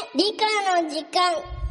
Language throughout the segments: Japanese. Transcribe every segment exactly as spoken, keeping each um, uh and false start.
理科の時間。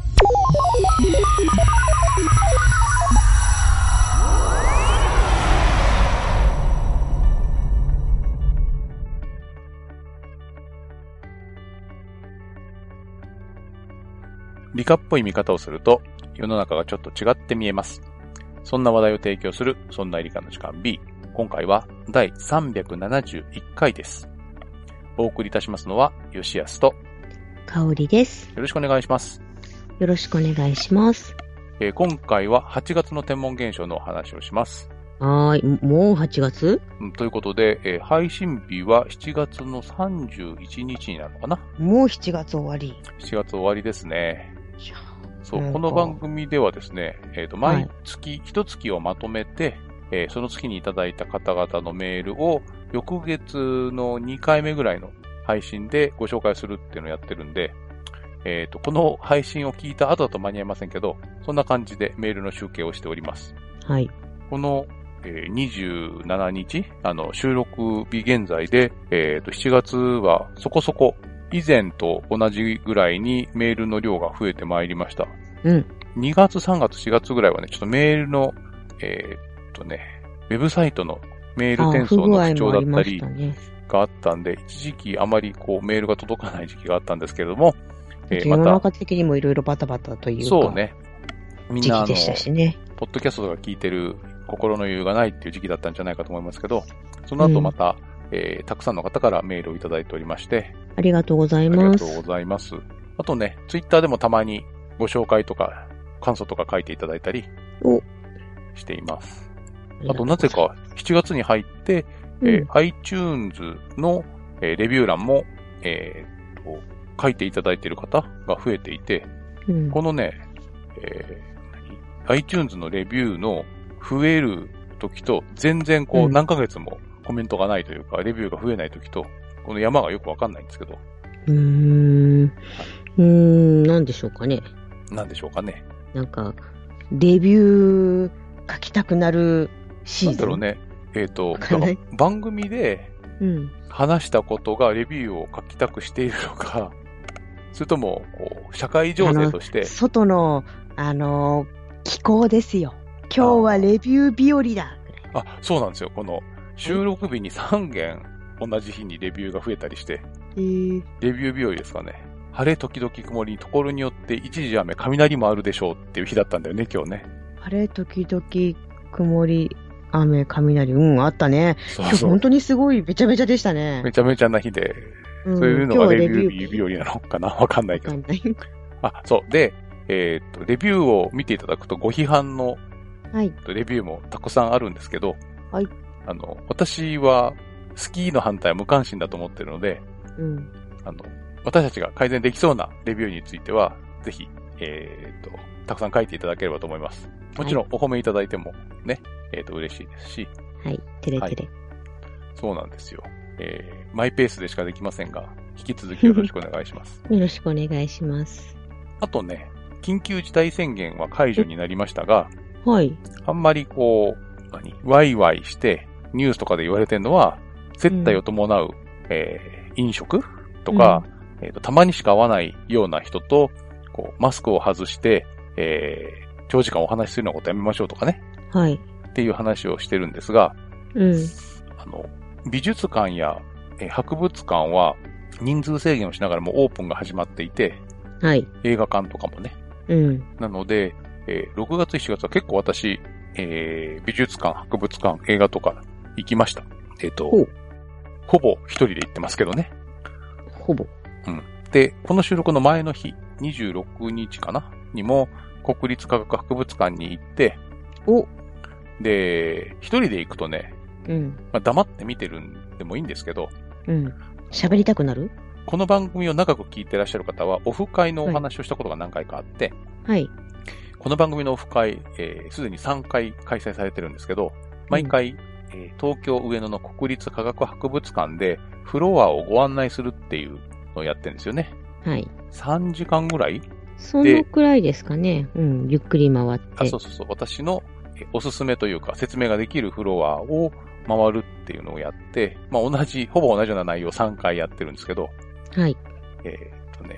理科っぽい見方をすると世の中がちょっと違って見えます。そんな話題を提供するそんな理科の時間 B。今回はだいさんびゃくななじゅういっかいです。お送りいたしますのは吉安と香織です。 よろしくお願いします。 よろしくお願いします。 えー、今回ははちがつの天文現象のお話をします。 はーい、もうはちがつ？ うん、ということで、えー、配信日はしちがつのさんじゅういちにちになるのかな。 もうしちがつ終わり。 しちがつ終わりですね。そう、 なんかこの番組ではですね、えっと、毎月一月をまとめて、はい、えー、その月にいただいた方々のメールを翌月のにかいめぐらいの配信でご紹介するっていうのをやってるんで、えっと、この配信を聞いた後だと間に合いませんけど、そんな感じでメールの集計をしております。 はい。 この、えー、にじゅうしちにち、あの、収録日現在で、えっと、しちがつはそこそこ以前と同じぐらいにメールの量が増えてまいりました。 うん。 にがつ、さんがつ、しがつぐらいはね、ちょっとメールの、えー、っとね、ウェブサイトのメール転送の不調だったりがあったんで、一時期あまりこうメールが届かない時期があったんですけれども、 えー、また世の中的にもいろいろバタバタというか、 そうね。みんなあの、 時期でしたしね。 ポッドキャストとか聞いてる心の余裕がないっていう時期だったんじゃないかと思いますけど、その後また、うん、えー、たくさんの方からメールをいただいておりまして、 ありがとうございます。 ありがとうございます。あとね、ツイッターでもたまにご紹介とか感想とか書いていただいたりしています。あとなぜかしちがつに入って、うん、えー、iTunes の、えー、レビュー欄も、えー、と書いていただいている方が増えていて、うん、このね、えー、iTunes のレビューの増える時と全然こう何ヶ月もコメントがないというか、うん、レビューが増えない時とこの山がよくわかんないんですけど。 うーん。うーん、なんでしょうかね。 なんでしょうかね。 なんか、レビュー書きたくなるシーズン。 なんだろうね。えっと、番組で話したことがレビューを書きたくしているのか、それとも、こう、社会情勢として。 外の、あの、気候ですよ。今日はレビュー日和だ。 あ、そうなんですよ。この収録日にさんげん、同じ日にレビューが増えたりして、 えー、 レビュー日和ですかね。晴れ時々曇り、ところによって一時雨、雷もあるでしょうっていう日だったんだよね、今日ね。 晴れ時々曇り、雨、雷、うん、あったね。そうそう、今日本当にすごいべちゃべちゃでしたね。 めちゃめちゃな日で、うん、そういうのがレビュー日和なのかな、わかんないけど。わかんない。あ、そう。で、えー、っと、レビューを見ていただくとご批判の、 はい、 レビューもたくさんあるんですけど、 はい。 あの、私は、スキーの反対は無関心だと思ってるので、 うん、 あの、私たちが改善できそうなレビューについては、ぜひ、えー、っと、たくさん書いていただければと思います。もちろん、お褒めいただいてもね、えー、っと、嬉しいですし。 はい、てれてれ、はい。 そうなんですよ。えー、マイペースでしかできませんが、引き続きよろしくお願いします。 よろしくお願いします。 あとね、緊急事態宣言は解除になりましたが、 はい。 あんまりこう、何、ワイワイして、ニュースとかで言われてるのは、接待を伴う、うん、えー、飲食とか、うん、えーと、たまにしか会わないような人と、こう、マスクを外して、えー、長時間お話しするようなことやめましょうとかね。 はい。 っていう話をしてるんですが、 うん。 あの、美術館や、えー、博物館は人数制限をしながらもオープンが始まっていて、 はい。 映画館とかもね。 うん。 なので、えー、ろくがつ、しちがつは結構私、えー、美術館、博物館、映画とか行きました。えっと、 ほう。 ほぼ一人で行ってますけどね。 ほぼ。 うん。で、この収録の前の日、にじゅうろくにちかなにも、国立科学博物館に行って、 おで、一人で行くとね、 うん。 まあ、黙って見てるんでもいいんですけど、 うん。喋りたくなる？ この番組を長く聞いてらっしゃる方は、オフ会のお話をしたことが何回かあって、 はい。 この番組のオフ会、えー、すでにさんかい開催されてるんですけど、毎回、うんえー、東京上野の国立科学博物館でフロアをご案内するっていうのをやってるんですよね。 はい。 さんじかんぐらいそのくらいですかね。うん、ゆっくり回って。 あ、そうそうそう。私のおすすめというか説明ができるフロアを回るっていうのをやって、まあ同じ、ほぼ同じような内容をさんかいやってるんですけど、 はい。 えー、っとね、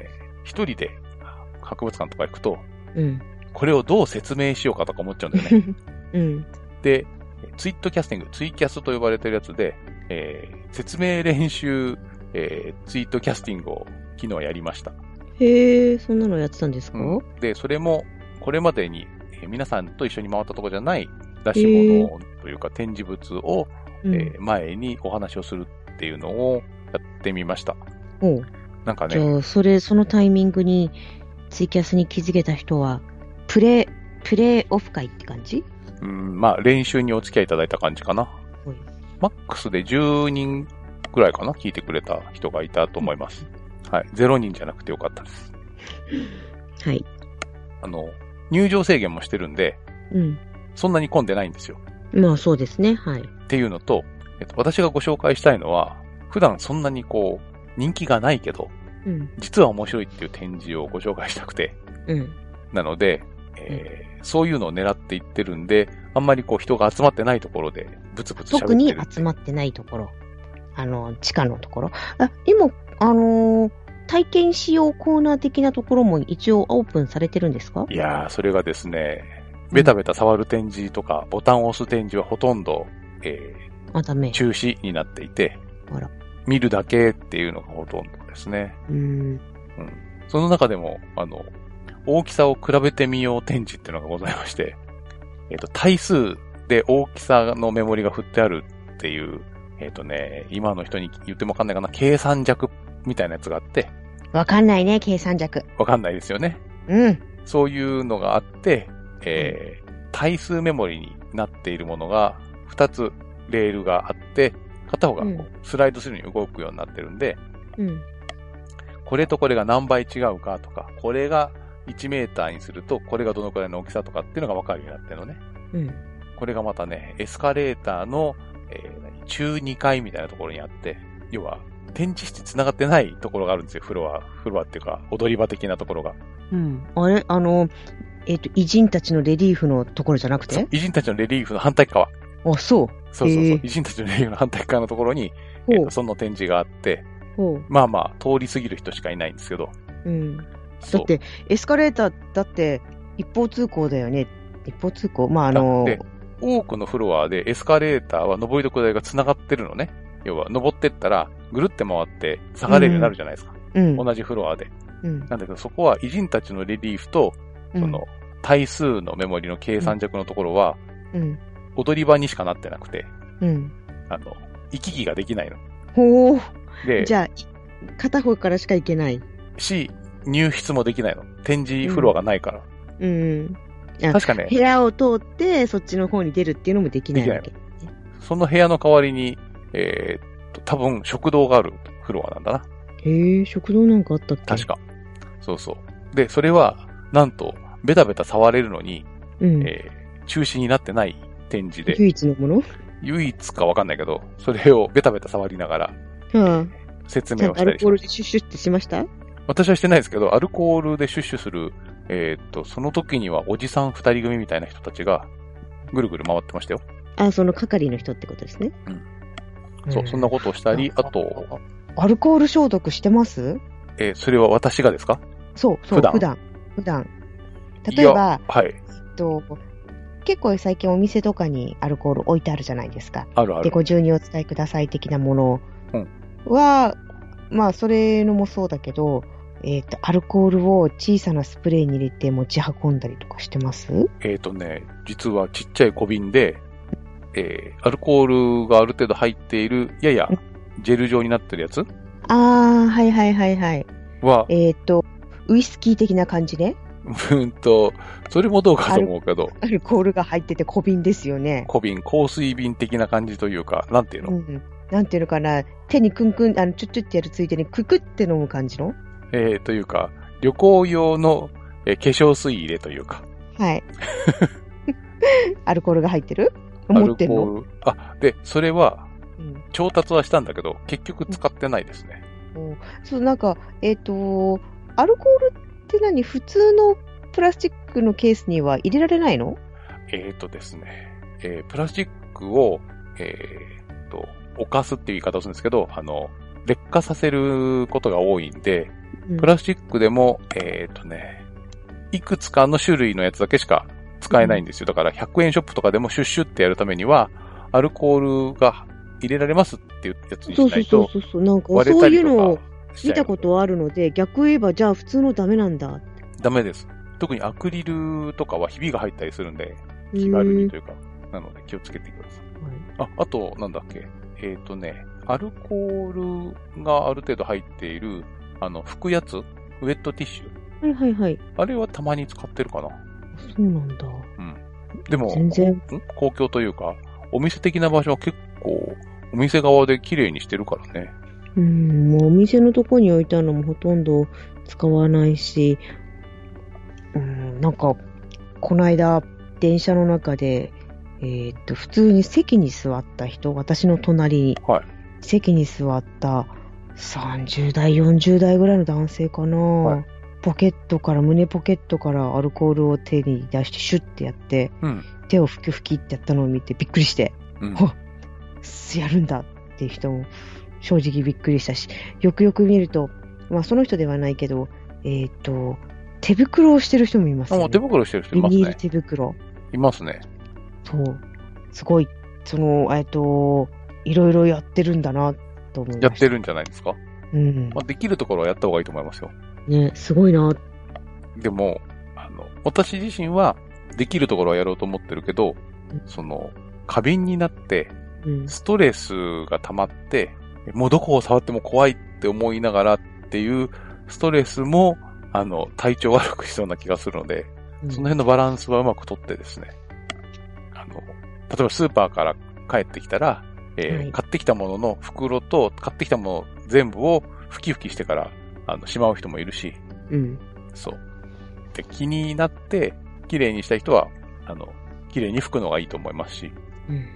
一人で博物館とか行くと、 うん、 これをどう説明しようかとか思っちゃうんだよね。 うん、で、 ツイートキャスティング、ツイキャスと呼ばれてるやつで、えー、説明練習、えー、ツイートキャスティングを昨日やりました。 へー、そんなのやってたんですか？ うん、で、それも、これまでに、えー、皆さんと一緒に回ったとこじゃない出し物というか展示物を、えー、前にお話をするっていうのをやってみました。 おう。 なんかね。 じゃあ、それ、そのタイミングにツイキャスに気づけた人は、プレイ、プレイオフ会って感じ？ うん、まあ、練習にお付き合いいただいた感じかな。マックスでじゅうにんくらいかな、聞いてくれた人がいたと思います。はい。ゼロにんじゃなくてよかったです。 はい。 あの、入場制限もしてるんで、 うん。 そんなに混んでないんですよ。 まあそうですね、はい。 っていうのと、えっと、私がご紹介したいのは、普段そんなにこう、人気がないけど、うん、実は面白いっていう展示をご紹介したくて、うん。なので、えーうん、そういうのを狙っていってるんで、あんまりこう人が集まってないところでブツブツ喋ってる。 特に集まってないところ。あの、地下のところ。あ、今、あのー、体験使用コーナー的なところも一応オープンされてるんですか？ いやー、それがですね、ベタベタ触る展示とか、うん、ボタンを押す展示はほとんど、えー、 あ、ダメ。 中止になっていて、 あら。 見るだけっていうのがほとんどですね。 うーん。うん。 その中でも、あの、大きさを比べてみよう展示っていうのがございまして、えっと、対数で大きさのメモリが振ってあるっていう、えっとね、今の人に言ってもわかんないかな、計算弱みたいなやつがあって。 わかんないね、計算弱。 わかんないですよね。 うん。 そういうのがあって、えー、対数メモリになっているものがふたつレールがあって、片方がこうスライドするように動くようになってるんで、うん、これとこれが何倍違うかとか、これがいちメーターにすると、これがどのくらいの大きさとかっていうのが分かるようになってるのね。うん、これがまたね、エスカレーターの、えー、中にかいみたいなところにあって、要は、展示室繋がってないところがあるんですよ、フロア。フロアっていうか、踊り場的なところが。 うん。あれあの、えっと、偉人たちのレリーフのところじゃなくて？ 偉人たちのレリーフの反対側。 あ、そう。 そうそうそう。偉人たちのレリーフの反対側のところに、えーと、その展示があって、まあまあ、通り過ぎる人しかいないんですけど。 うん。だって、エスカレーターだって一方通行だよね。一方通行まああのー、 で、多くのフロアでエスカレーターは上りと下りが繋がってるのね。要は、登ってったら、ぐるって回って下がれるようになるじゃないですか。うん、同じフロアで。うん、なんだけど、そこは偉人たちのレリーフと、その、対数のメモリの計算弱のところは、うん、踊り場にしかなってなくて、うん、あの、行き来ができないの。 ほー。で、じゃあ、片方からしか行けない。 し、入室もできないの。展示フロアがないから。 うん。うん確かね。 部屋を通って、そっちの方に出るっていうのもできないわけ。 その部屋の代わりに、えー、っと、多分食堂があるフロアなんだな。 へえ、食堂なんかあったっけ？ 確か。そうそう。で、それは、なんと、ベタベタ触れるのに、うんえー、中止になってない展示で。 唯一のもの？ 唯一かわかんないけど、それをベタベタ触りながら、はあ、説明をしたりしました。アルコールでシュッシュってしました？ 私はしてないですけど、アルコールでシュッシュする、えー、っと、その時にはおじさん二人組みたいな人たちが、ぐるぐる回ってましたよ。 あ、その係の人ってことですね。 うん。そう、そんなことをしたり、あと、 アルコール消毒してます？ えー、それは私がですか？ そう、そう、普段。普段。普段。例えば、はい。えっと、結構最近お店とかにアルコール置いてあるじゃないですか。 あるある。 で、ご自由にお使いください的なものは、うん、まあ、それのもそうだけど、えっと、アルコールを小さなスプレーに入れて持ち運んだりとかしてます？ えっとね、実はちっちゃい小瓶で、えー、アルコールがある程度入っている、やや、ジェル状になってるやつ？ ああ、はいはいはいはい。 は、 えっと、ウイスキー的な感じね。 うんと、それもどうかと思うけど。 アルコールが入ってて小瓶ですよね。 小瓶、香水瓶的な感じというか、なんていうの？うん、 なんていうのかな、手にクンクン、あの、チュッチュってやるついでにククって飲む感じの？ えー、というか、旅行用の、えー、化粧水入れというか。 はい。アルコールが入ってる？持ってるの？アルコール。 あ、で、それは、うん、調達はしたんだけど、結局使ってないですね。 うん、そう、なんか、えっと、アルコールって何？普通のプラスチックのケースには入れられないの？ えっとですね、えー、プラスチックを、えー、と、侵すっていう言い方をするんですけど、あの、劣化させることが多いんで、 うん、プラスチックでも、えっとね、いくつかの種類のやつだけしか使えないんですよ。だからひゃくえんショップとかでもシュッシュってやるためには、アルコールが入れられますっていうやつにしないと、 そうそうそうそう。なんかそういうのを見たことあるので、逆言えばじゃあ普通のダメなんだ。 ダメです。特にアクリルとかはひびが入ったりするんで、気軽にというか、なので気をつけてください。はい、あ、あと、なんだっけ。えっ、ー、とね、アルコールがある程度入っている、あの、拭くやつ、ウェットティッシュ。 はいはいはい。 あれはたまに使ってるかな。 そうなんだ。 うん。でも、 全然。 公共というか、お店的な場所は結構、お店側で綺麗にしてるからね。 うん、もうお店のとこに置いたのもほとんど使わないし、うん、なんか、この間、電車の中で、えー、っと、普通に席に座った人、私の隣に、 はい、 席に座ったさんじゅう代、よんじゅう代ぐらいの男性かな、はい、ポケットから、胸ポケットからアルコールを手に出してシュッてやって、うん、手をふきふきってやったのを見てびっくりして、うん、やるんだっていう人も正直びっくりしたし、よくよく見ると、まあその人ではないけど、えー、っと、手袋をしてる人もいますね。 あ、手袋してる人いますね。 ビニール手袋。 いますね。 そう。すごい、その、えっと、いろいろやってるんだな、と思いました。 やってるんじゃないですか。うん。まあ、できるところはやった方がいいと思いますよ。 ね、すごいな。 でも、あの、私自身は、できるところはやろうと思ってるけど、うん、その、過敏になって、ストレスが溜まって、うん、もうどこを触っても怖いって思いながらっていうストレスも、あの、体調悪くしそうな気がするので、うん、その辺のバランスはうまくとってですね、あの、例えばスーパーから帰ってきたら、えーはい、買ってきたものの袋と買ってきたもの全部をふきふきしてからあのしまう人もいるし、うん、そう。で、気になって綺麗にした人はあの綺麗に拭くのがいいと思いますし、うん、うん、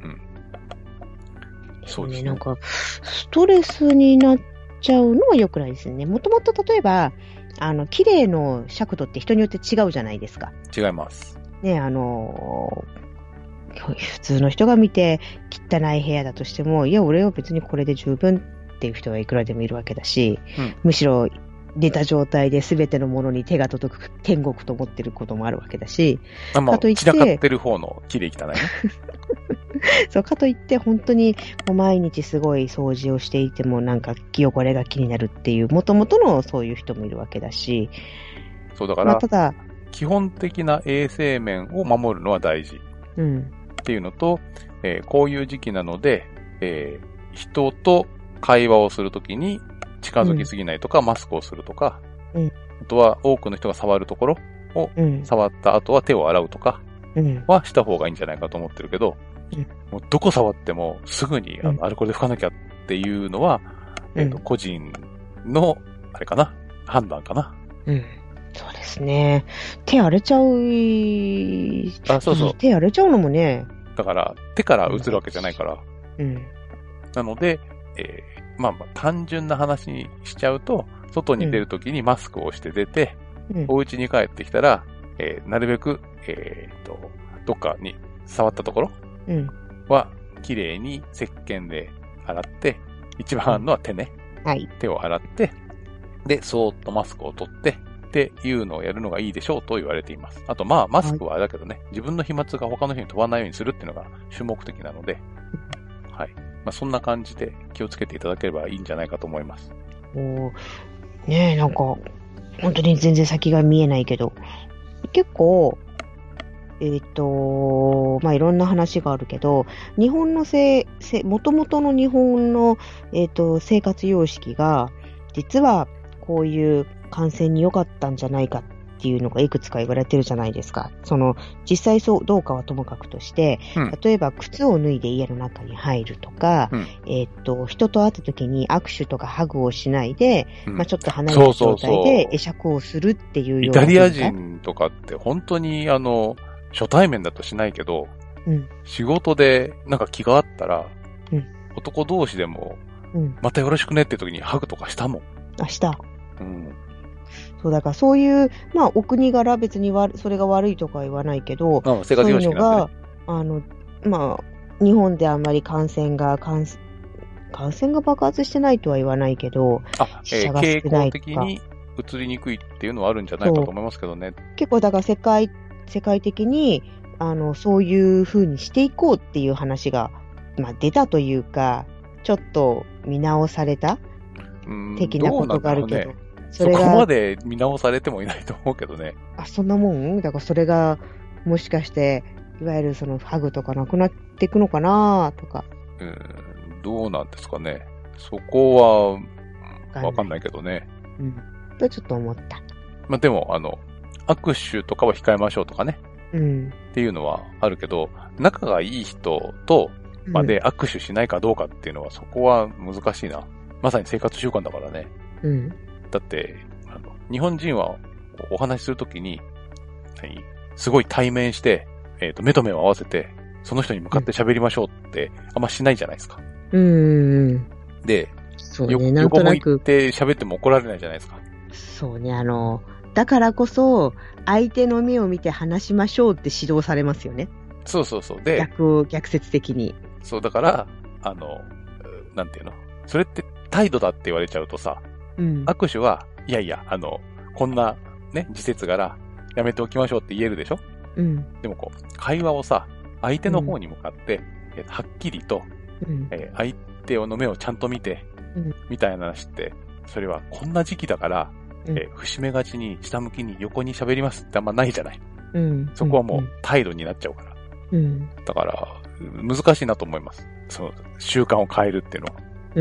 そうですね。なんかストレスになっちゃうのは良くないですね。もともと例えばあの綺麗の尺度って人によって違うじゃないですか。 違います。 ね、あのー。普通の人が見て汚い部屋だとしても、いや、俺は別にこれで十分っていう人はいくらでもいるわけだし、うん、むしろ寝た状態で全てのものに手が届く天国と思ってることもあるわけだし、 あ、まあ、かといって散らかってる方の綺麗汚いね。 そう、かといって本当にもう毎日すごい掃除をしていてもなんか汚れが気になるっていう、もともとのそういう人もいるわけだし、 そうだから、まあ、ただ基本的な衛生面を守るのは大事。うん。っていうのと、えー、こういう時期なので、えー、人と会話をするときに近づきすぎないとか、うん、マスクをするとか、うん、あとは多くの人が触るところを触った後は手を洗うとかはした方がいいんじゃないかと思ってるけど、うん、もうどこ触ってもすぐにあのアルコールで拭かなきゃっていうのは、うん、えーと、個人のあれかな、判断かな。 うん、そうですね。手荒れちゃう。 あ、そうそう。 手荒れちゃうのもね。 だから、手から移るわけじゃないから。うん。なので、えー、まあまあ、単純な話にしちゃうと、外に出るときにマスクをして出て、うん、お家に帰ってきたら、えー、なるべく、えー、と、どっかに触ったところは、綺麗に石鹸で洗って、一番あるのは手ね。はい。手を洗って、で、そーっとマスクを取って、っていうのをやるのがいいでしょうと言われています。あと、まあ、マスクはあれだけどね、はい、自分の飛沫が他の人に飛ばないようにするっていうのが主目的なので、はい。まあ、そんな感じで気をつけていただければいいんじゃないかと思います。 おねえ、なんか、本当に全然先が見えないけど、結構、えっ、ー、と、まあ、いろんな話があるけど、日本のせ、せ、元々の日本の、えっ、ー、と、生活様式が、実は、こういう感染に良かったんじゃないかっていうのがいくつか言われてるじゃないですか。その、実際そうどうかはともかくとして、うん、例えば靴を脱いで家の中に入るとか、うん、えっと、人と会った時に握手とかハグをしないで、うん、まあちょっと離れた状態で会釈をするっていうような。 イタリア人とかって本当にあの、初対面だとしないけど、うん、仕事でなんか気があったら、うん、男同士でも、うん、またよろしくねって時にハグとかしたもん。 あ、した。うん。そう、だからそういう、まあ、お国柄別にわそれが悪いとかは言わないけど、 ああ、生活様式なんでね、 そういうのが、あの、まあ、日本であんまり感染が、感感染が爆発してないとは言わないけど、 あ、えー、傾向的に移りにくいっていうのはあるんじゃないかと思いますけどね。 結構だから世界、世界的に、あの、そういう風にしていこうっていう話が、まあ出たというか、ちょっと見直された的なことがあるけど。 どうなんだろうね。それがそこまで見直されてもいないと思うけどね。 あ、そんなもん？だからそれが、もしかして、いわゆるそのハグとかなくなっていくのかなとか。 うん、どうなんですかね。そこは、わかんないけどね。 うん。とちょっと思った。 まあでも、あの、握手とかは控えましょうとかね。 うん。 っていうのはあるけど、仲がいい人とまで握手しないかどうかっていうのは、そこは難しいな。まさに生活習慣だからね。 うん。 だって、あの、日本人はお話しするときに、何すごい対面して、えっと、目と目を合わせて、その人に向かって喋りましょうって、あんましないじゃないですか。 うん。 で、 そうね、なんとなく。 横向いて喋っても怒られないじゃないですか。 そうね、あの、だからこそ、相手の目を見て話しましょうって指導されますよね。 そうそうそう。で、 逆、逆説的に。 そう、だから、あの、なんていうのそれって態度だって言われちゃうとさ、うん、握手は、いやいや、あの、こんな、ね、時節柄、やめておきましょうって言えるでしょ。うん。でもこう、会話をさ、相手の方に向かって、うん、はっきりと、うん、えー、相手の目をちゃんと見て、うん、みたいな話って、それはこんな時期だから、うん、えー、節目がちに下向きに横に喋りますってあんまないじゃない。うん。そこはもう態度になっちゃうから。うん。だから、難しいなと思います。その、習慣を変えるっていうのは。うん。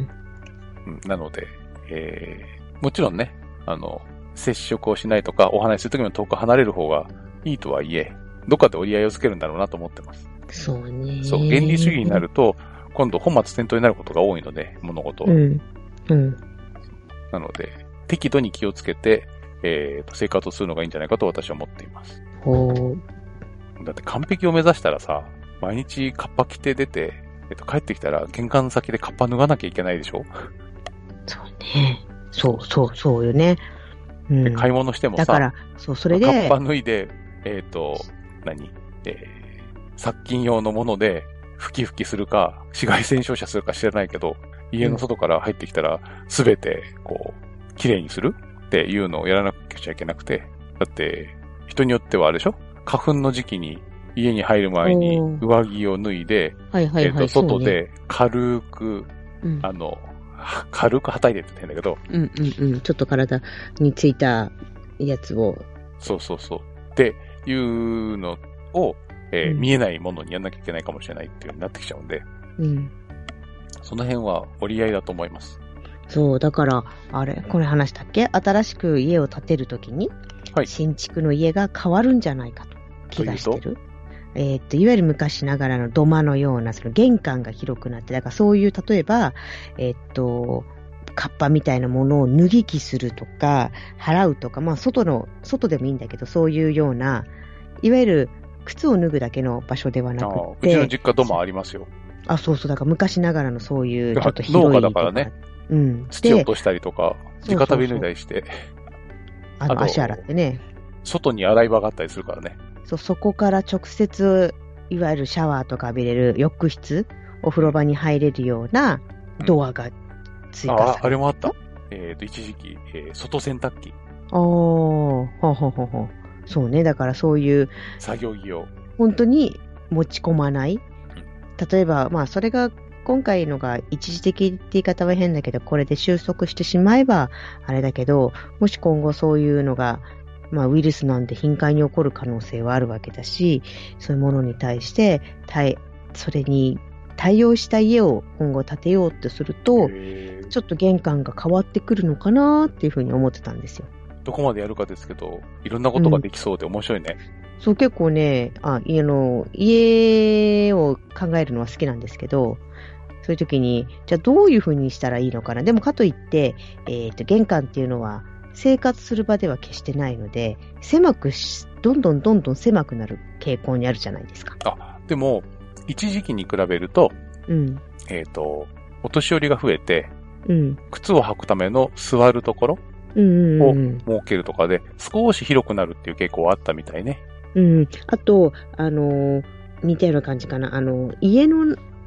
なので、えー、もちろんね、あの、接触をしないとか、お話しするときも遠く離れる方がいいとはいえ、どっかで折り合いをつけるんだろうなと思ってます。 そうね。 そう、原理主義になると、今度本末転倒になることが多いので、物事は。うん。うん。なので、適度に気をつけて、えー、生活をするのがいいんじゃないかと私は思っています。ほう。だって完璧を目指したらさ、毎日カッパ着て出て、えっと、帰ってきたら玄関先でカッパ脱がなきゃいけないでしょ？ そうね。そう、そう、そうよね。 うん、買い物してもさ、 だから、そう、それで。 カッパ脱いで、えっと、何えー、殺菌用のもので、吹き吹きするか、紫外線照射するか知らないけど、家の外から入ってきたら、すべて、こう、綺麗にするっていうのをやらなきゃいけなくて、だって、人によってはあれでしょ？花粉の時期に、家に入る前に上着を脱いで、はいはいはい、えっと、外で軽く、ね、あの、軽くはたいてって言ってんだけど、 うんうんうん。ちょっと体についたやつを。 そうそうそう。っていうのを、えーうん、見えないものにやんなきゃいけないかもしれないっていうようになってきちゃうんで、うん。その辺は折り合いだと思います。 そう、だから、あれ、これ話したっけ？新しく家を建てるときに、はい、新築の家が変わるんじゃないかと気がしてる。えっと、いわゆる昔ながらの土間のような、その玄関が広くなって、だからそういう、例えば、えっと、カッパみたいなものを脱ぎ着するとか、払うとか、まあ、外の、外でもいいんだけど、そういうような、いわゆる靴を脱ぐだけの場所ではなくて。 うちの実家土間ありますよ。 あ、そうそう、だから昔ながらのそういう、ちょっと広い。農家だからね。うん。土を落としたりとか、直旅脱いだりして。 あの、足洗ってね。 外に洗い場があったりするからね。 そう、そこから直接、いわゆるシャワーとか浴びれる浴室、お風呂場に入れるようなドアが追加された、うん、 あ、あれもあった。えっと、一時期、えー、外洗濯機。 ああ、ほうほうほうほう。そうね、だからそういう。 作業着を。 本当に持ち込まない。例えば、まあ、それが、今回のが一時的って言い方は変だけど、これで収束してしまえば、あれだけど、もし今後そういうのが、まあ、ウイルスなんて頻繁に起こる可能性はあるわけだし、そういうものに対して、対、それに対応した家を今後建てようとすると、ちょっと玄関が変わってくるのかなっていうふうに思ってたんですよ。 どこまでやるかですけど、いろんなことができそうで面白いね。 うん、そう、結構ね、あ、あの、家を考えるのは好きなんですけど、そういう時に、じゃあどういうふうにしたらいいのかな。でもかといって、えっと、玄関っていうのは、生活する場では決してないので、狭くし、どんどんどんどん狭くなる傾向にあるじゃないですか。 あ、でも、一時期に比べると、うん、えっと、お年寄りが増えて、うん、靴を履くための座るところを設けるとかで、少し広くなるっていう傾向はあったみたいね。 うん。あと、あの、似たような感じかな。あの、家の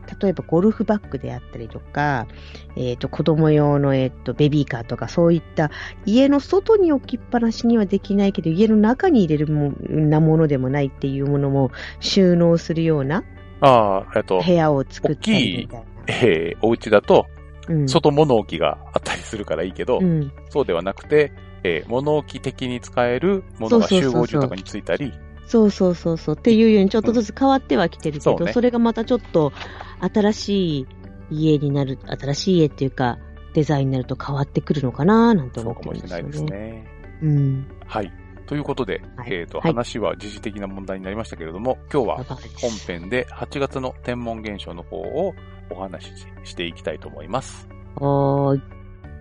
例えばゴルフバッグであったりとか、えっと、子供用の、えっと、ベビーカーとか、そういった家の外に置きっぱなしにはできないけど、家の中に入れるもなものでもないっていうものも収納するような、 ああ、えっと、 部屋を作ったりみたいな。 えー、お家だと、 うん、 外物置きがあったりするからいいけど、うん、そうではなくて、えー、物置的に使えるものが集合住宅についたり、 そうそうそうそうっていうようにちょっとずつ変わってはきてるけど、うん そ, ね、それがまたちょっと新しい家になる、新しい家っていうかデザインになると変わってくるのかななんて思ってるんですよね。 そうかもしれないですね。 うん。 はい。ということで、はい、えっ、ー、と、はい、話は時事的な問題になりましたけれども、今日は本編ではちがつの天文現象の方をお話ししていきたいと思います。 はーい。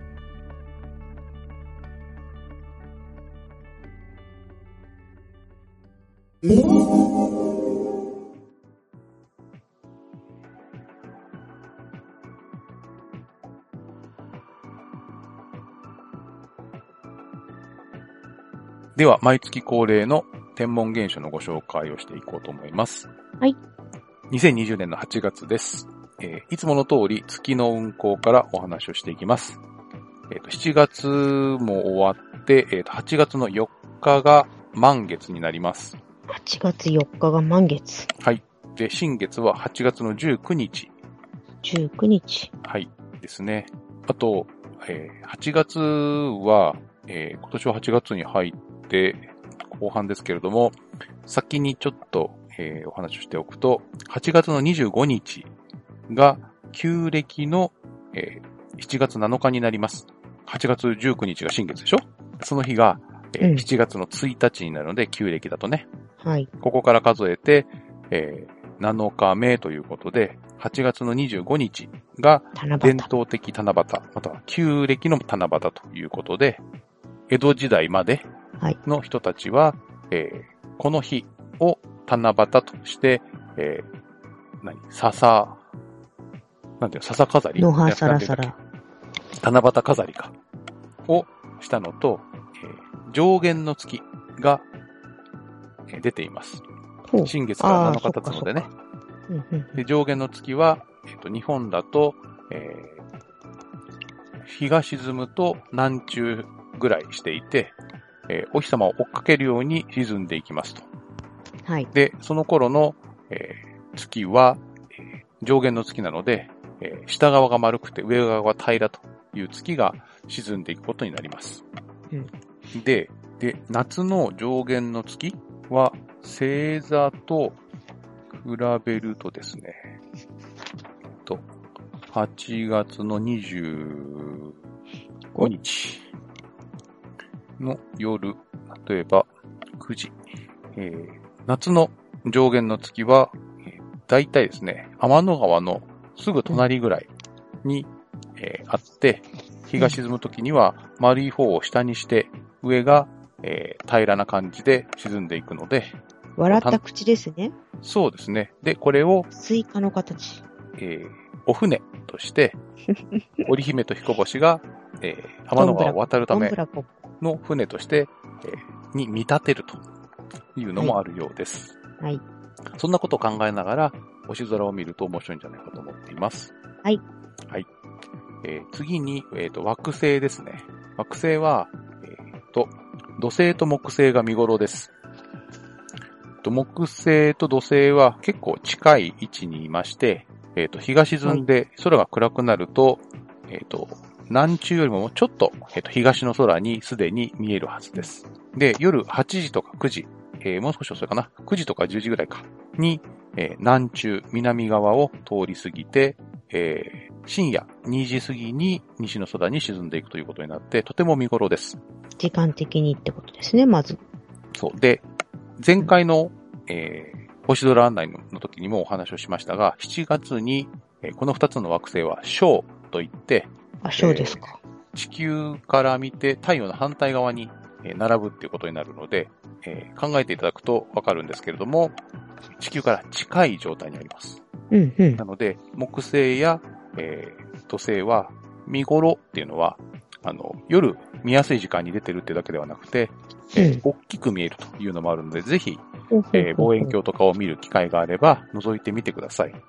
では、毎月恒例の天文現象のご紹介をしていこうと思います。 はい。 にせんにじゅうねんのはちがつです。えー、いつもの通り月の運行からお話をしていきます。えー、としちがつも終わって、えー、とはちがつのよっかが満月になります。 はちがつよっかが満月。 はい。で、新月ははちがつのじゅうくにち。 じゅうくにち。 はい。ですね。あと、えー、はちがつは、えー、今年ははちがつに入って後半ですけれども、先にちょっと、えー、お話をしておくと、はちがつのにじゅうごにちが旧暦の、えー、しちがつなのかになります。はちがつじゅうくにちが新月でしょ？その日が、えーうん、しちがつのついたちになるので、旧暦だとね。 はい。 ここから数えて、えー、なのかめということで、はちがつのにじゅうごにちが伝統的七夕、または旧暦の七夕ということで、江戸時代までの人たちは、はい、えー、この日を七夕として、えー、何笹、なんていうの、笹飾りのはさらさら。 七夕飾りか。をしたのと、えー、上弦の月が、えー、出ています。新月がなのか経つのでね。で上弦の月は、えーと、日本だと、えー、日が沈むと南中ぐらいしていて、えー、お日様を追っかけるように沈んでいきますと。 はい。 で、その頃の、えー、月は、えー、上弦の月なので、えー、下側が丸くて上側が平らという月が沈んでいくことになります。 うん、 で、で、夏の上弦の月は星座と比べるとですね、とはちがつのにじゅうごにちの夜、例えばくじ、えー、夏の上弦の月は、えー、だいたいですね、天の川のすぐ隣ぐらいに、えー、あって、日が沈むときには丸い方を下にして、上が、えー、平らな感じで沈んでいくので。 笑った口ですね。 そうですね。で、これを、 スイカの形。 えー、お船として、織姫と彦星が、えー、天の川を渡るための船として、えー、に見立てるというのもあるようです。 はい。はい、 そんなことを考えながら、星空を見ると面白いんじゃないかと思っています。 はい。 はい。えー、次に、えっと、惑星ですね。惑星は、えっと、土星と木星が見頃です。木星と土星は結構近い位置にいまして、えっと、日が沈んで空が暗くなると、はい、えっと、南中よりもちょっと、えっと、東の空にすでに見えるはずです。で、夜はちじとかくじ、えー、もう少し遅いかな、くじとかじゅうじぐらいかに、えー、南中、南側を通り過ぎて、えー、深夜にじ過ぎに西の空に沈んでいくということになって、とても見頃です。 時間的にってことですね、まず。 そう。で、前回の、えー、星空案内の時にもお話をしましたが、しちがつに、えー、このふたつの惑星は小といって、 あ、小ですか、 えー。地球から見て太陽の反対側に、えー、並ぶっていうことになるので、えー、考えていただくとわかるんですけれども、地球から近い状態にあります。 うんうん、なので、木星や、えー、土星は見頃っていうのは、あの、夜見やすい時間に出てるってだけではなくて、えーうん、大きく見えるというのもあるので、ぜひ、えー、望遠鏡とかを見る機会があれば、覗いてみてください。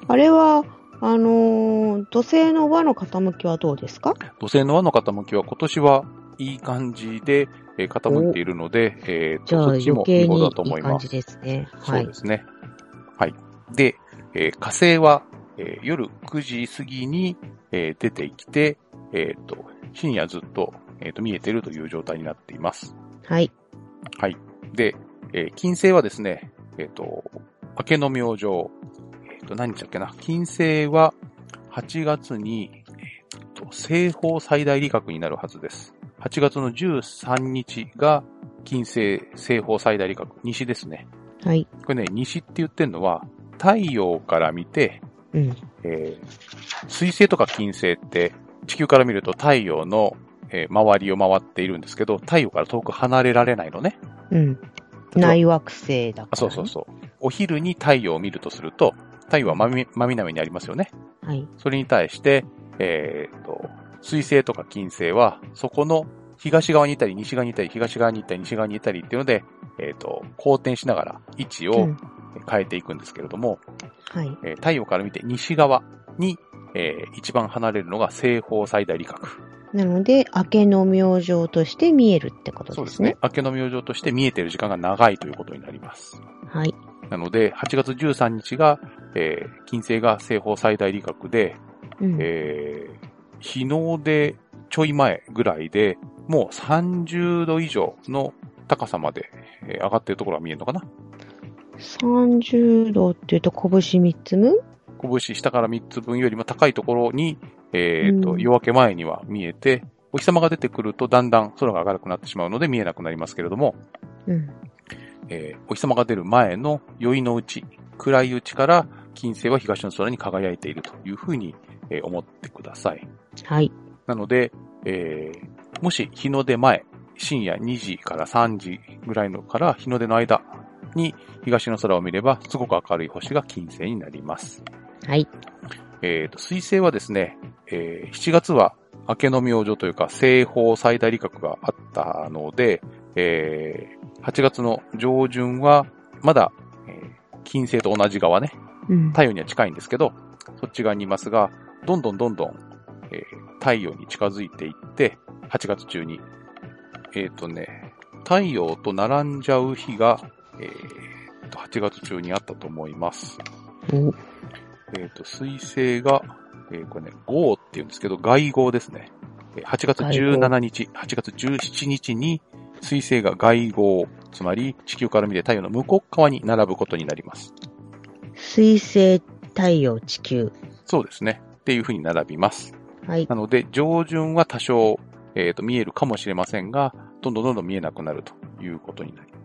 あれは、あのー、土星の輪の傾きはどうですか？ 土星の輪の傾きは今年はいい感じで、えー、傾いているので、えー、 じゃあそっちも見頃だと思います。 いい感じですね。はい。 そうですね。はい。で、えー、火星は、えー、夜くじ過ぎに、えー、出てきて、えっ、ー、と、深夜ずっと、えー、と見えているという状態になっています。 はい。 はい。で、えー、金星はですね、えっ、ー、と、明けの明星、えっ、ー、と、何日だっけな、金星ははちがつに、えっ、ー、と、西方最大理覚になるはずです。はちがつのじゅうさんにちが金星西方最大理覚、西ですね。 はい。 これね、西って言ってるのは、太陽から見て、 うんえー、水星とか金星って地球から見ると太陽の、えー、周りを回っているんですけど、太陽から遠く離れられないのね。 うん。内惑星だから、ね。 あ、そうそうそう。お昼に太陽を見るとすると、太陽は真み真南にありますよね。 はい。 それに対して、えー、と、水星とか金星は、そこの東側にいたり、西側にいたり、東側にいたり、西側にいたりっていうので、えー、と、公転しながら位置を変えていくんですけれども、 うん、はい。 えー、太陽から見て西側に、えー、一番離れるのが西方最大理覚。 なので、明けの明星として見えるってことですね。 そうですね。明けの明星として見えている時間が長いということになります。 はい。 なので、はちがつじゅうさんにちが、えー、金星が西方最大理覚で、うん、えー、日の出ちょい前ぐらいで、もうさんじゅうど以上の高さまで、えー、上がっているところが見えるのかな。 さんじゅうどって言うと拳みっつ分？ 拳下からみっつぶんよりも高いところに、えーと、うん、夜明け前には見えて、お日様が出てくるとだんだん空が明るくなってしまうので見えなくなりますけれども、うんえー、お日様が出る前の宵のうち、暗いうちから金星は東の空に輝いているというふうに、えー、思ってください。 はい。 なので、えー、もし日の出前、深夜にじからさんじぐらいのから日の出の間に東の空を見れば、すごく明るい星が金星になります。 はい。 えっと、水星はですね、えー、しちがつは明けの明星というか西方最大理覚があったので、えー、はちがつの上旬はまだ、えー、金星と同じ側ね、うん、太陽には近いんですけど、そっち側にいますが、どんどんどんどん、えー、太陽に近づいていって、はちがつ中に、えっとね、太陽と並んじゃう日が、えー、とはちがつ中にあったと思います。 うんえっと、水星が、えー、これね、号って言うんですけど、外号ですね。はちがつじゅうしちにち、はちがつじゅうしちにちに水星が外号、つまり地球から見て太陽の向こう側に並ぶことになります。 水星、太陽、地球。 そうですね。っていう風に並びます。 はい。 なので、上旬は多少、えっと、見えるかもしれませんが、どんどんどんどん見えなくなるということになります。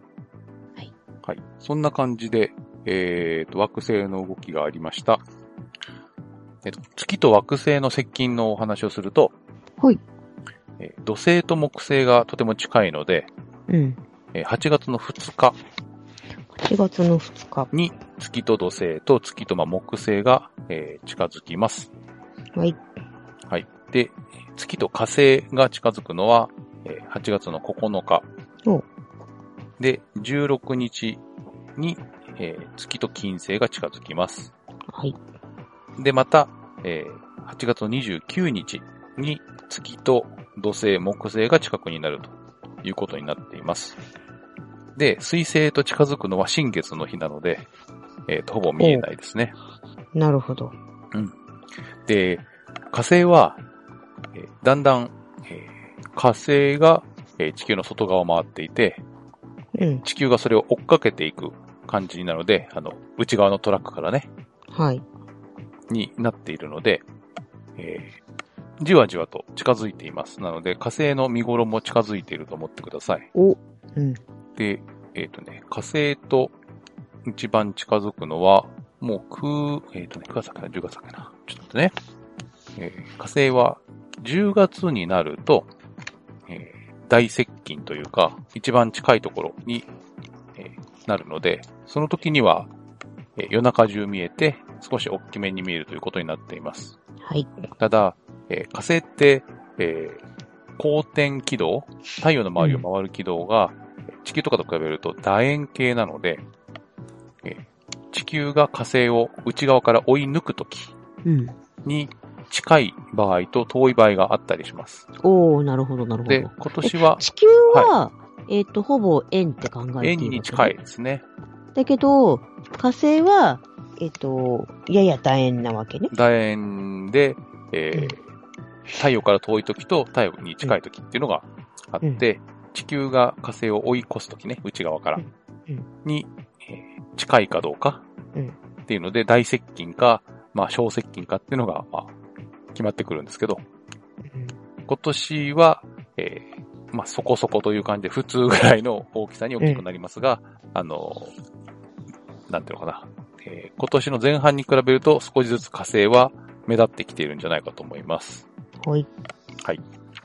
はい。 はい。そんな感じで、えっと、惑星の動きがありました。えっと、月と惑星の接近のお話をすると、 はい。 えー、土星と木星がとても近いので、 うん。 えー、はちがつのふつか。 はちがつのふつか。 に、月と土星と月とまあ木星が、えー、近づきます。 はい。 はい。で、月と火星が近づくのは、えー、はちがつのここのか。 おで、じゅうろくにちに、えー、月と金星が近づきます。 はい。 で、また、えー、はちがつのにじゅうくにちに月と土星、木星が近くになるということになっています。で、水星と近づくのは新月の日なので、えーと、ほぼ見えないですね。 なるほど。 うん。で、火星は、えー、だんだん、えー、火星が、えー、地球の外側を回っていて、 うん、 地球がそれを追っかけていく感じになるので、あの、内側のトラックからね、 はい。 になっているので、えー、じわじわと近づいています。なので、火星の見頃も近づいていると思ってください。 お、うん。 で、えっとね、火星と一番近づくのは、もうく、えっとね、くがつだっけな、じゅうがつだっけな。ちょっと待ってね。えー、火星はじゅうがつになると、えー、大接近というか、一番近いところに、えー、なるので、その時には、えー、夜中中見えて、少し大きめに見えるということになっています。 はい。 ただ、えー、火星って、えー、公転軌道、太陽の周りを回る軌道が、うん、地球とかと比べると楕円形なので、えー、 地球が火星を内側から追い抜くときに近い場合と遠い場合があったりします。 おー、なるほど、なるほど。 で、今年は、 地球は、はい、えっと、ほぼ円って考えていい、ね、 円に近いですね。 だけど、火星は、えっと、やや楕円なわけね。 楕円で、えーうん、太陽から遠いときと太陽に近いときっていうのがあって、うん、地球が火星を追い越すときね、内側から、うん、に、えー、近いかどうかっていうので、大接近か、まあ小接近かっていうのが、まあ、決まってくるんですけど、うん、今年は、えー、まあそこそこという感じで普通ぐらいの大きさに大きくなりますが、うん、あの、なんていうのかな、えー、今年の前半に比べると少しずつ火星は目立ってきているんじゃないかと思います。 はい。 はい。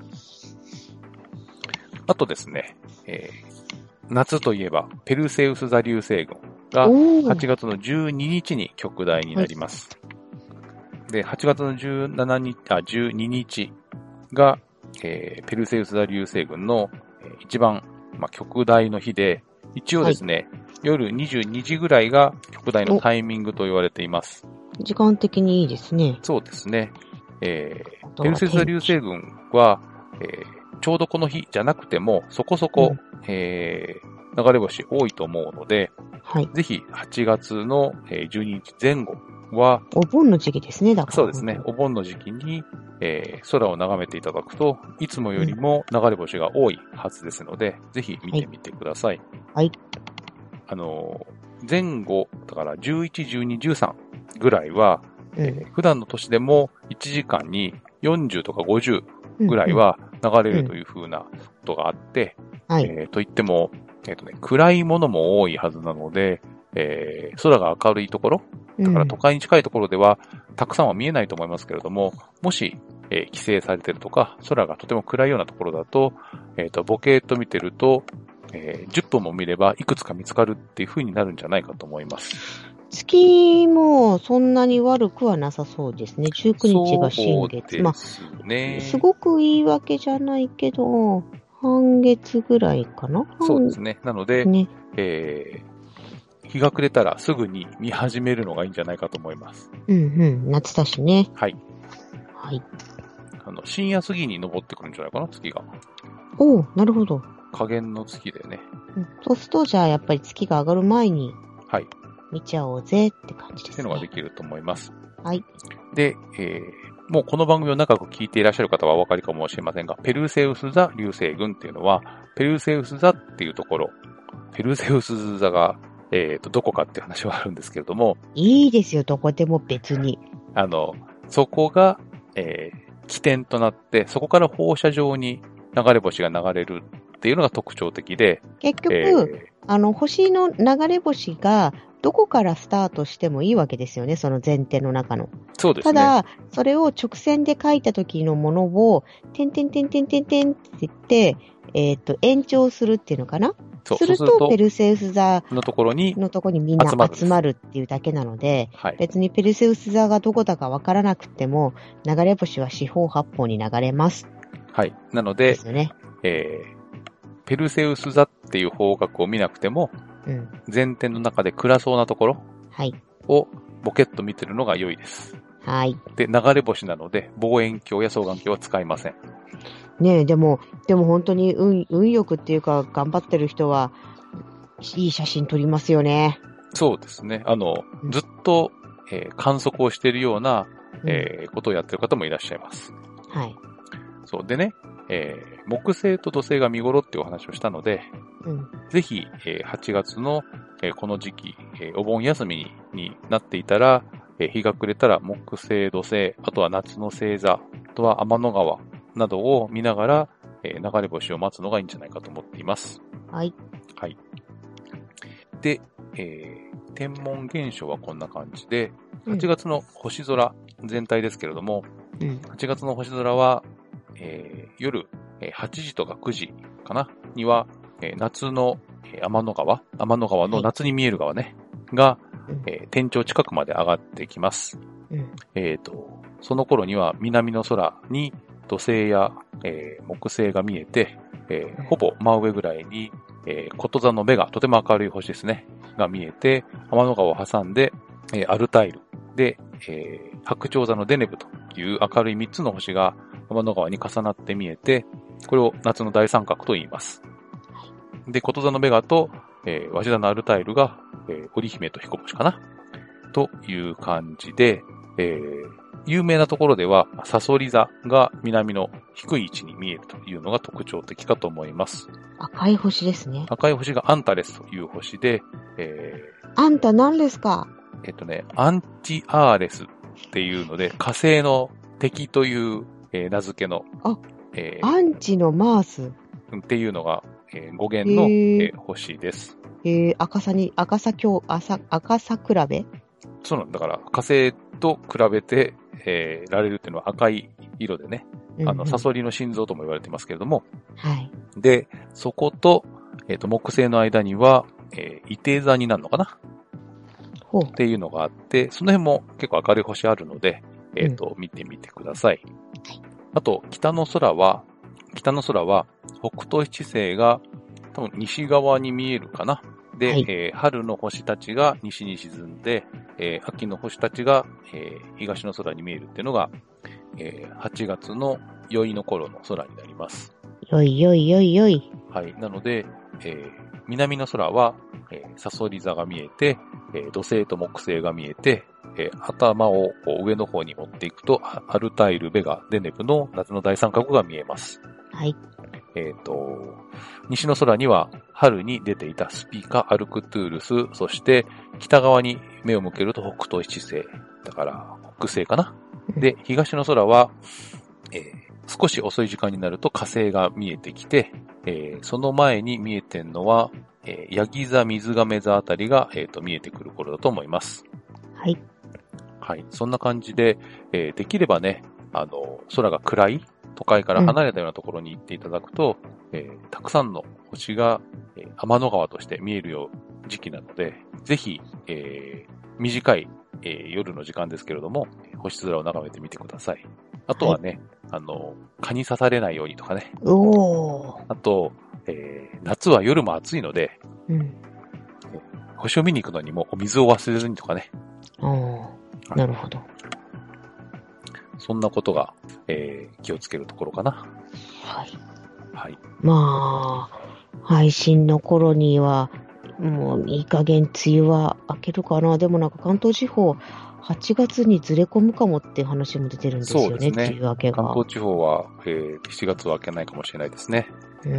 あとですね、えー、夏といえばペルセウス座流星群がはちがつのじゅうににちに極大になります。はい、で、はちがつのじゅうしちにち、あ、じゅうににちが、えー、ペルセウス座流星群の、えー、一番、まあ、極大の日で、一応ですね、はい、夜にじゅうにじぐらいが極大のタイミングと言われています。 時間的にいいですね。 そうですね。えー、ペルセウス座流星群は、えー、ちょうどこの日じゃなくても、そこそこ、うん、えー、流れ星多いと思うので、はい、ぜひはちがつのじゅうににちぜん後は、 お盆の時期ですね、だから。 そうですね。お盆の時期に、えー、空を眺めていただくと、いつもよりも流れ星が多いはずですので、うん、ぜひ見てみてください。 はい。 あの、前後、だからじゅういち、じゅうに、じゅうさんぐらいは、うん、えー、普段の年でもいちじかんによんじゅうとかごじゅうぐらいは流れるという風なことがあって、うんうん、えー、といっても、えっとね、暗いものも多いはずなので、えー、空が明るいところ、だから都会に近いところでは、たくさんは見えないと思いますけれども、もし、えー、規制されているとか、空がとても暗いようなところだと、えっと、ボケーっと見てると、えー、じゅっぷんも見ればいくつか見つかるっていう風になるんじゃないかと思います。 月もそんなに悪くはなさそうですね。じゅうくにちが新月。 そうですね。 まあ、すごくいいわけじゃないけど、半月ぐらいかな。 そうですね。なので、ね、えー、日が暮れたらすぐに見始めるのがいいんじゃないかと思います。 うんうん。夏だしね。 はい。 はい。 あの、深夜過ぎに登ってくるんじゃないかな、月が。 おお、なるほど。 下限の月でね。 うん、そうすると、じゃあやっぱり月が上がる前に、 はい。 見ちゃおうぜって感じですね。 っていうのができると思います。 はい。 で、えー、もうこの番組を長く聞いていらっしゃる方はお分かりかもしれませんが、ペルセウス座流星群っていうのは、ペルセウス座っていうところ、ペルセウス座が、えっと、どこかっていう話はあるんですけれども。 いいですよ、どこでも別に。 あの、そこが、えー、起点となって、そこから放射状に流れ星が流れるっていうのが特徴的で。 結局、えー、あの、星の流れ星が、どこからスタートしてもいいわけですよね、その前提の中の。 そうですね。 ただ、それを直線で書いた時のものを、てんてんてんてんてんてんって言って、えっと、延長するっていうのかな。そうすると、ペルセウス座のところに、 のところにみんな集まるっていうだけなので、はい、別にペルセウス座がどこだかわからなくても、流れ星は四方八方に流れます。 はい。なので、 ですよね。 えー、ペルセウス座っていう方角を見なくても、うん、前提の中で暗そうなところをボケッと見てるのが良いです。 はい。 で、流れ星なので望遠鏡や双眼鏡は使いません。 ねえ、でも、でも本当に運、運よくっていうか頑張ってる人はいい写真撮りますよね。 そうですね。あの、うん、ずっと、えー、観測をしているような、えーうん、ことをやってる方もいらっしゃいます。 はい。 そうでね、えー、木星と土星が見頃っていうお話をしたので、うん、ぜひ、えー、はちがつの、えー、この時期、えー、お盆休みに、になっていたら、えー、日が暮れたら木星、土星、あとは夏の星座、あとは天の川などを見ながら、えー、流れ星を待つのがいいんじゃないかと思っています。 はい。 はい。で、えー、天文現象はこんな感じで、はちがつの星空全体ですけれども、うん、はちがつの星空は、えー、夜はちじとかくじかなには、えー、夏の天の川、天の川の夏に見える川ね、はい、が、えー、天頂近くまで上がってきます。うん、えっと、その頃には南の空に土星や、えー、木星が見えて、えー、ほぼ真上ぐらいに、えー、こと座の目がとても明るい星ですね。 が見えて、天の川を挟んで、えー、アルタイルで、えー、白鳥座のデネブという明るいみっつの星が天の川に重なって見えて、これを夏の大三角と言います。で、こと座のベガと、えー、鷲座のアルタイルが、えー、織姫と彦星かなという感じで、えー、有名なところでは、サソリ座が南の低い位置に見えるというのが特徴的かと思います。 赤い星ですね。 赤い星がアンタレスという星で、えー、あんた何ですか？ えっとね、アンチアーレスっていうので、火星の敵という、えー、名付けの、 あ、えー、アンチのマースっていうのが、えー、語源の、えー、星です。 えー、赤さに、赤さ今日、赤、赤さ比べ？ そうなんだから、火星と比べて、えー、られるっていうのは赤い色でね、うんうん、あの、サソリの心臓とも言われてますけれども、 はい。 で、そこと、えっと、木星の間には、えー、射手座になるのかなっていうのがあって、その辺も結構明るい星あるので、えっと、うん、見てみてください。あと、北の空は、北の空は、北東七星が多分西側に見えるかな。で、はい、えー、春の星たちが西に沈んで、えー、秋の星たちが、えー、東の空に見えるっていうのが、えー、はちがつの宵の頃の空になります。 よいよいよいよい。 はい。なので、えー、南の空は、えー、サソリ座が見えて、えー、土星と木星が見えて、えー、頭をこう上の方に持っていくと、アルタイル、ベガ、デネブの夏の大三角が見えます。 はい。 えっと、西の空には春に出ていたスピカ、アルクトゥールス、そして北側に目を向けると北東七星。だから北西かな。で、東の空は、えー、少し遅い時間になると火星が見えてきて、えー、その前に見えてんのは、えー、ヤギ座、水亀座あたりが、えーと、見えてくる頃だと思います。 はい。 はい。そんな感じで、えー、できればね、あの、空が暗い都会から離れたようなところに行っていただくと、うんえー、たくさんの星が、えー、天の川として見えるよう時期なので、ぜひ、えー、短い、えー、夜の時間ですけれども、星空を眺めてみてください。あとはね、はい、あの、蚊に刺されないようにとかね。 おー。 あと、えー、夏は夜も暑いので、 うん、 星を見に行くのにもお水を忘れずにとかね。 ああ、なるほど。 そんなことが、えー、気をつけるところかな。 はい。 はい。 まあ、配信の頃には、もういい加減梅雨は明けるかな。でもなんか関東地方、はちがつにずれ込むかもっていう話も出てるんですよね、 そうですね梅雨明けが。 関東地方は、えー、しちがつは明けないかもしれないですね。 うん。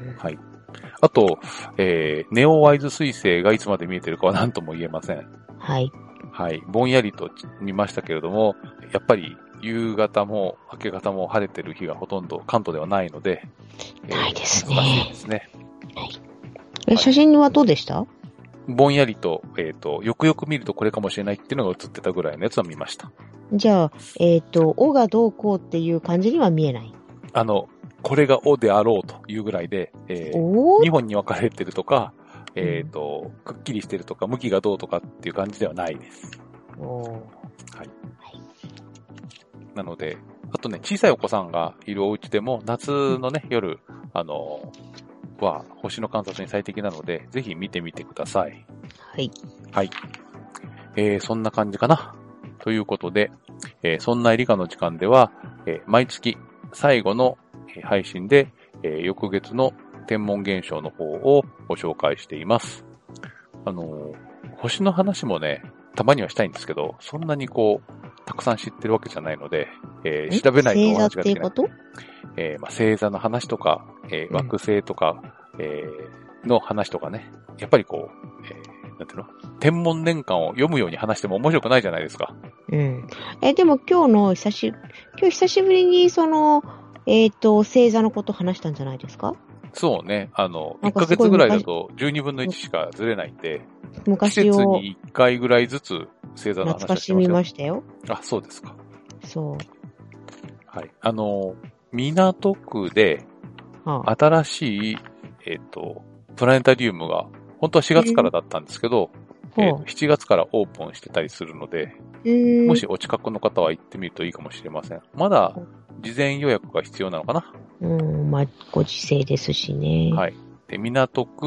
はい。あと、えー、ネオワイズ彗星がいつまで見えてるかは何とも言えません。 はい。 はい。ぼんやりと見ましたけれども、やっぱり夕方も明け方も晴れてる日がほとんど関東ではないので、 ないですね。 難しいですね。 はい。え、写真はどうでした？ ぼんやりと、えっと、よくよく見るとこれかもしれないっていうのが映ってたぐらいのやつは見ました。 じゃあ、えっと、おがどうこうっていう感じには見えない？ あの、これがおであろうというぐらいで、えー、にほんに分かれてるとか、えっと、くっきりしてるとか、向きがどうとかっていう感じではないです。 おー。 はい。はい。なので、あとね、小さいお子さんがいるお家でも、夏のね、夜、あの、は星の観察に最適なので、ぜひ見てみてください。 はい。 はい。えー、そんな感じかな。ということで、えー、そんな理科の時間では、えー、毎月最後の配信で、えー、翌月の天文現象の方をご紹介しています。あのー、星の話もね、たまにはしたいんですけど、そんなにこう、たくさん知ってるわけじゃないので、えー、調べないとお話ができない。星座っていうこと？えー、まあ、星座の話とか、えー、惑星とか、うん、えー、の話とかね。やっぱりこう、えー、なんていうの？天文年間を読むように話しても面白くないじゃないですか。 うん。え、でも今日の久し、今日久しぶりにその、えっと、星座のこと話したんじゃないですか？ そうね。あの、いっかげつぐらいだとじゅうにぶんのいちしかずれないんで、 昔を季節にいっかいぐらいずつ星座の話をしてますよ。 懐かしみましたよ。 あ、そうですか。 そう。 はい。あの、港区で、新しい、えっと、プラネタリウムが、本当はしがつからだったんですけど、えー、えー、しちがつからオープンしてたりするので、 えー、 もしお近くの方は行ってみるといいかもしれません。まだ事前予約が必要なのかな？ うん、まあ、ご時世ですしね。 はい。で、港区、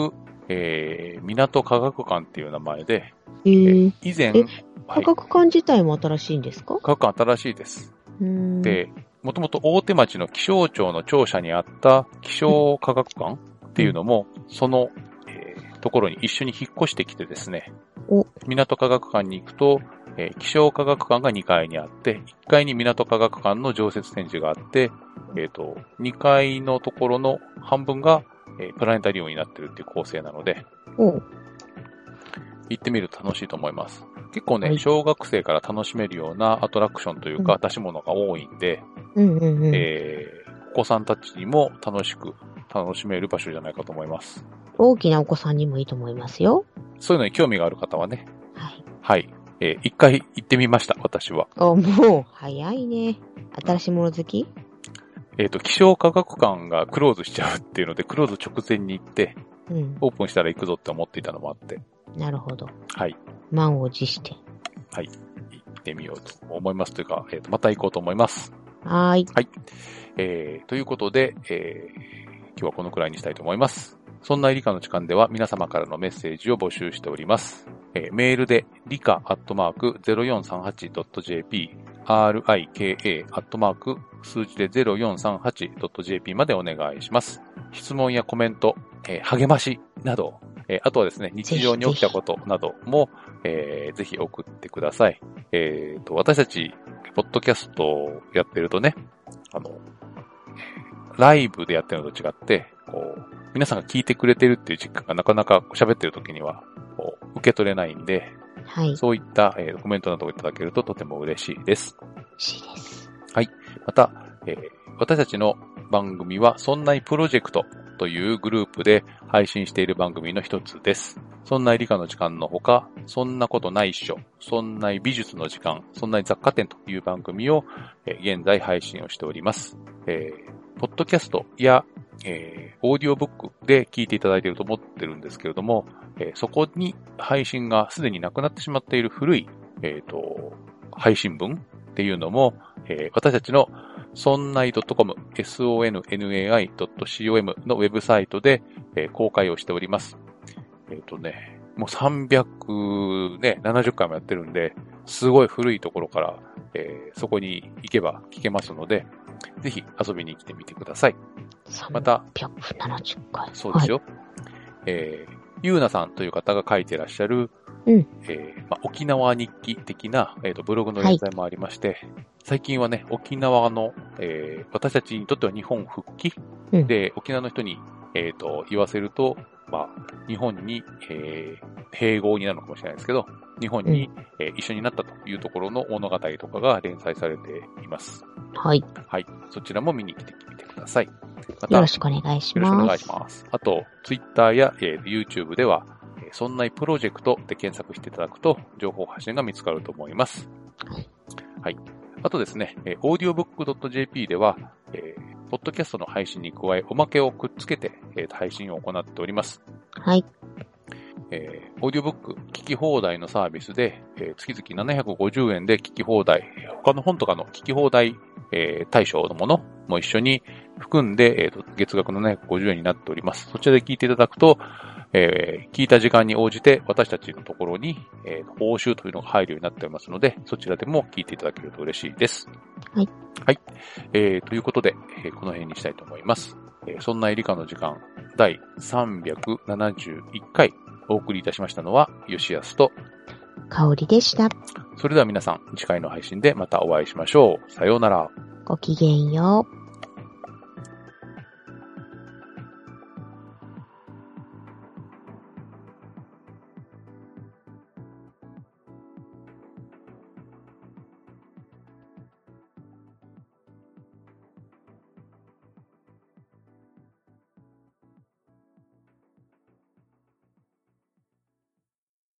えー、港科学館っていう名前で、 えー、 以前、 科学館自体も新しいんですか？ 科学館新しいです。 うーんで、もともと大手町の気象庁の庁舎にあった気象科学館っていうのも、うん、その、えー、ところに一緒に引っ越してきてですね、港科学館に行くと、えー、気象科学館がにかいにあって、いっかいに港科学館の常設展示があって、えっと、にかいのところの半分が、えー、プラネタリウムになってるっていう構成なので、行ってみると楽しいと思います。結構ね、はい、小学生から楽しめるようなアトラクションというか、出し物が多いんで、 うんうんうんえー、お子さんたちにも楽しく楽しめる場所じゃないかと思います。 大きなお子さんにもいいと思いますよ。 そういうのに興味がある方はね。 はい。 はい。えー、一回行ってみました、私は。 あ、もう、早いね。新しいもの好き？ えっと、気象科学館がクローズしちゃうっていうので、クローズ直前に行って、 うん、 オープンしたら行くぞって思っていたのもあって。 なるほど。 はい。 満を持して。 はい。行ってみようと思いますというか、えーと、また行こうと思います。 はーい。 はい。えー、ということで、えー、今日はこのくらいにしたいと思います。そんな理科の時間では皆様からのメッセージを募集しております。えー、メールで理科アットマーク ゼロよんさんはちドットジェーピー、rika アットマーク数字で ゼロよんさんはちドットジェーピー までお願いします。質問やコメント、えー、励ましなど、えー、あとはですね、日常に起きたことなども、えー、ぜひ送ってください。えーと、私たち、ポッドキャストをやってるとね、あの、ライブでやってるのと違って、こう、皆さんが聞いてくれてるっていう実感がなかなか喋ってる時には、こう、受け取れないんで、 はい。 そういった、えー、コメントなどをいただけるととても嬉しいです。 嬉しいです。 はい。また、えー、私たちの番組は、そんないプロジェクトというグループで配信している番組の一つです。そんない理科の時間のほか、そんなことないっしょ、そんない美術の時間、そんない雑貨店という番組を、えー、現在配信をしております。えー、ポッドキャストや、えー、オーディオブックで聞いていただいていると思ってるんですけれども、えー、そこに配信がすでになくなってしまっている古い、えーと、配信分っていうのも、えー、私たちのそんない .com、ソンナイ .com のウェブサイトで、えー、公開をしております。えっ、ー、とね、もうさんびゃくね、ななじゅっかいもやってるんで、すごい古いところから、えー、そこに行けば聞けますので、ぜひ遊びに来てみてください。また、 さんびゃくななじゅっかい。 そうですよ。はい、えー、ゆうなさんという方が書いてらっしゃる、 うんえーまあ、沖縄日記的な、えーと、ブログの連載もありまして、はい、最近はね、沖縄の、えー、私たちにとっては日本復帰、うん、で、沖縄の人に、えーと、言わせると、まあ、日本に、えー、併合になるのかもしれないですけど、日本に、うんえー、一緒になったというところの物語とかが連載されています。 はい。 はい。そちらも見に来てみてください。またよろしくお願いします。 よろしくお願いします。あと、Twitter や、えー、YouTube では、そんないプロジェクトで検索していただくと、情報発信が見つかると思います。 はい。 はい。あとですね、オーディオブックドットジェーピー では、えー、ポッドキャストの配信に加え、おまけをくっつけて、えー、配信を行っております。 はい。 えー、オーディオブック聞き放題のサービスで、えー、月々ななひゃくごじゅうえんで聞き放題、他の本とかの聞き放題、えー、対象のものも一緒に含んで、えーと、月額ななひゃくごじゅうえんになっております。そちらで聞いていただくと、えー、聞いた時間に応じて私たちのところに、えー、報酬というのが入るようになっておりますので、そちらでも聞いていただけると嬉しいです。 はい。 はい。えー、ということで、えー、この辺にしたいと思います。えー、そんな理科の時間だいさんびゃくななじゅういっかいお送りいたしましたのは、吉安と香りでした。 それでは皆さん、次回の配信でまたお会いしましょう。さようなら。 ごきげんよう。